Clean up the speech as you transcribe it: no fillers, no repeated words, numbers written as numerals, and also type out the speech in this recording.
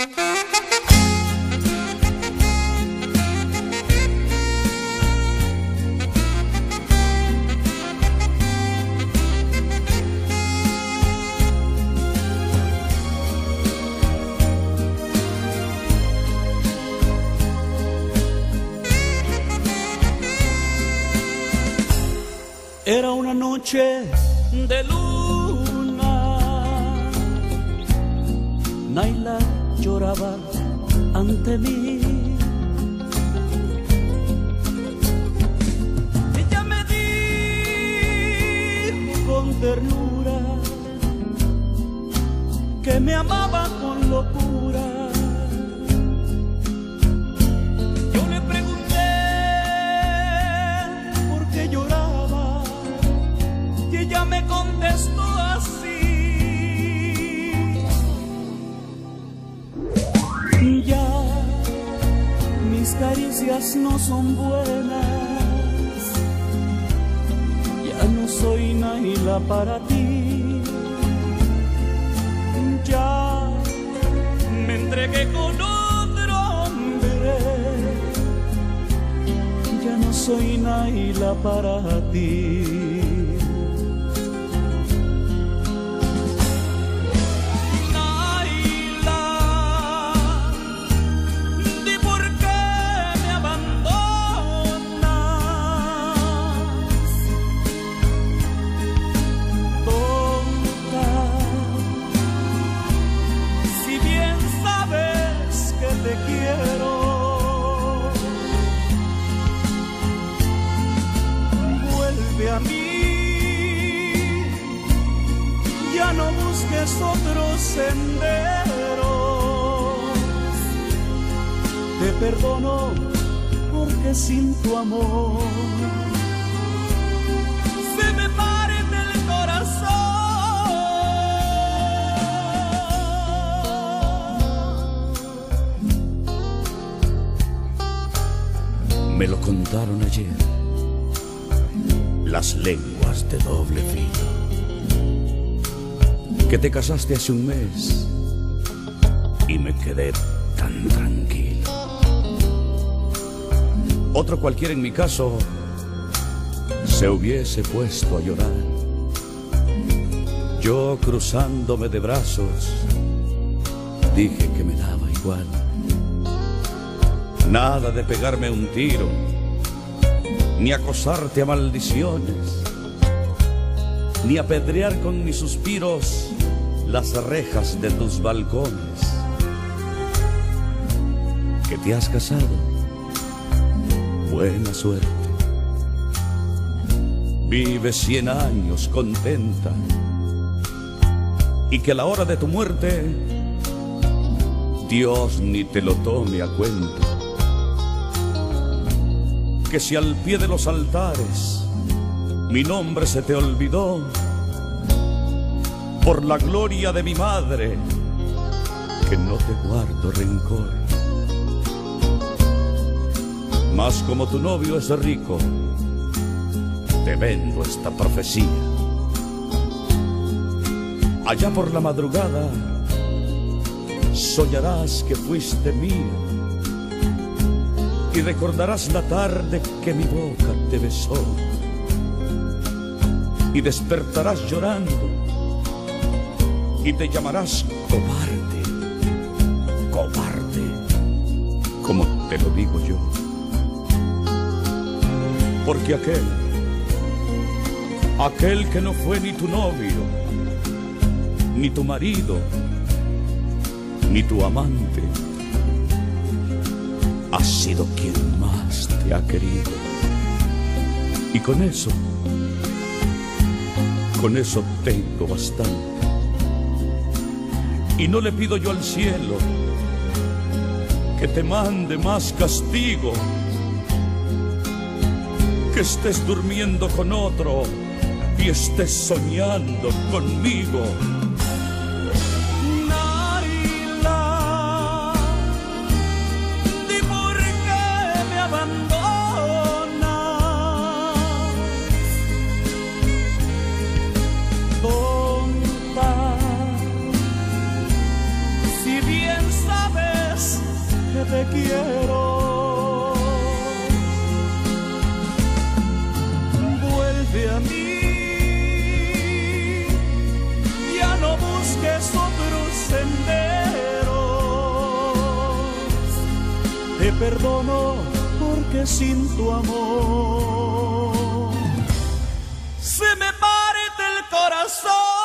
Era una noche de luna, Naila lloraba ante mí. Ella me dijo con ternura que me amaba con locura. Yo le pregunté por qué lloraba y ella me contestó así: ya mis caricias no son buenas, ya no soy Naila para ti. Ya me entregué con otro hombre, ya no soy Naila para ti. No busques otros senderos, te perdono porque sin tu amor se me parte el corazón. Me lo contaron ayer las lenguas de doble filo, que te casaste hace un mes y me quedé tan tranquilo. Otro cualquiera en mi caso se hubiese puesto a llorar. Yo, cruzándome de brazos, dije que me daba igual. Nada de pegarme un tiro, ni acosarte a maldiciones, ni apedrear con mis suspiros las rejas de tus balcones. Que te has casado, buena suerte. Vives 100 años contenta, y que a la hora de tu muerte Dios ni te lo tome a cuenta. Que si al pie de los altares mi nombre se te olvidó, por la gloria de mi madre, que no te guardo rencor. Mas como tu novio es rico, te vendo esta profecía. Allá por la madrugada soñarás que fuiste mía, y recordarás la tarde que mi boca te besó, y despertarás llorando y te llamarás cobarde, cobarde, como te lo digo yo. Porque aquel que no fue ni tu novio, ni tu marido, ni tu amante, ha sido quien más te ha querido. Y con eso tengo bastante. Y no le pido yo al cielo que te mande más castigo, que estés durmiendo con otro y estés soñando conmigo. Naila, di por qué me abandonas. Tonta, si bien sabes que te quiero. Vuelve a mí, ya no busques otros senderos. Te perdono porque sin tu amor se me parte el corazón.